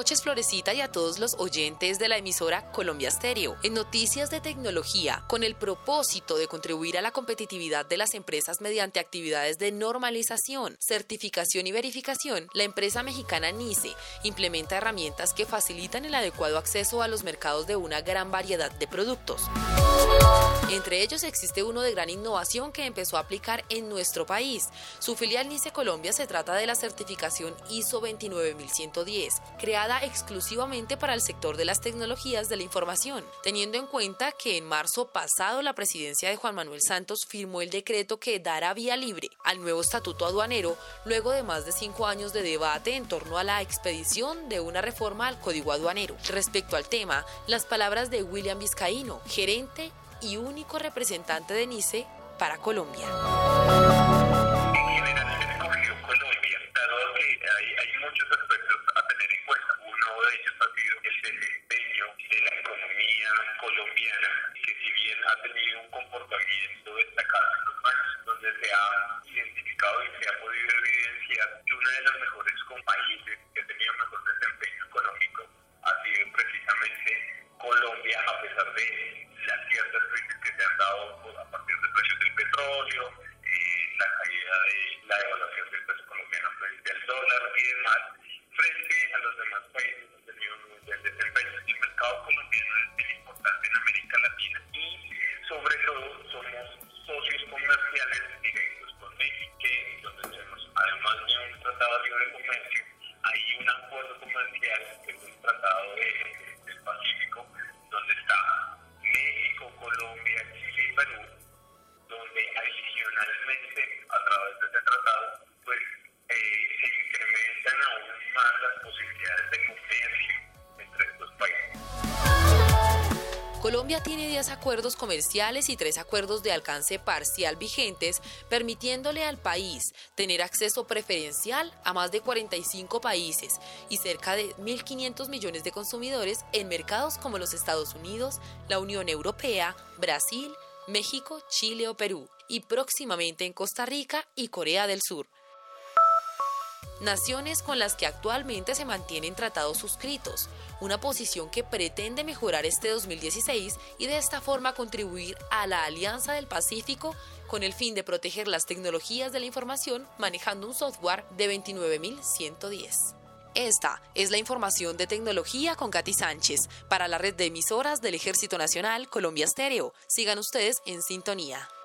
noches, Florecita, y a todos los oyentes de la emisora Colombia Stereo. En noticias de tecnología, con el propósito de contribuir a la competitividad de las empresas mediante actividades de normalización, certificación y verificación, la empresa mexicana NICE implementa herramientas que facilitan el adecuado acceso a los mercados de una gran variedad de productos. Entre ellos existe uno de gran innovación que empezó a aplicar en nuestro país. Su filial NICE Colombia se trata de la certificación ISO 29110, creada exclusivamente para el sector de las tecnologías de la información, teniendo en cuenta que en marzo pasado la presidencia de Juan Manuel Santos firmó el decreto que dará vía libre al nuevo estatuto aduanero luego de más de 5 años de debate en torno a la expedición de una reforma al Código Aduanero. Respecto al tema, las palabras de William Vizcaíno, gerente y único representante de NICE para Colombia. Colombia tiene 10 acuerdos comerciales y 3 acuerdos de alcance parcial vigentes, permitiéndole al país tener acceso preferencial a más de 45 países y cerca de 1.500 millones de consumidores en mercados como los Estados Unidos, la Unión Europea, Brasil, México, Chile o Perú, y próximamente en Costa Rica y Corea del Sur. Naciones con las que actualmente se mantienen tratados suscritos, una posición que pretende mejorar este 2016 y de esta forma contribuir a la Alianza del Pacífico con el fin de proteger las tecnologías de la información manejando un software de 29110. Esta es la información de tecnología con Katy Sánchez para la red de emisoras del Ejército Nacional Colombia Stereo. Sigan ustedes en sintonía.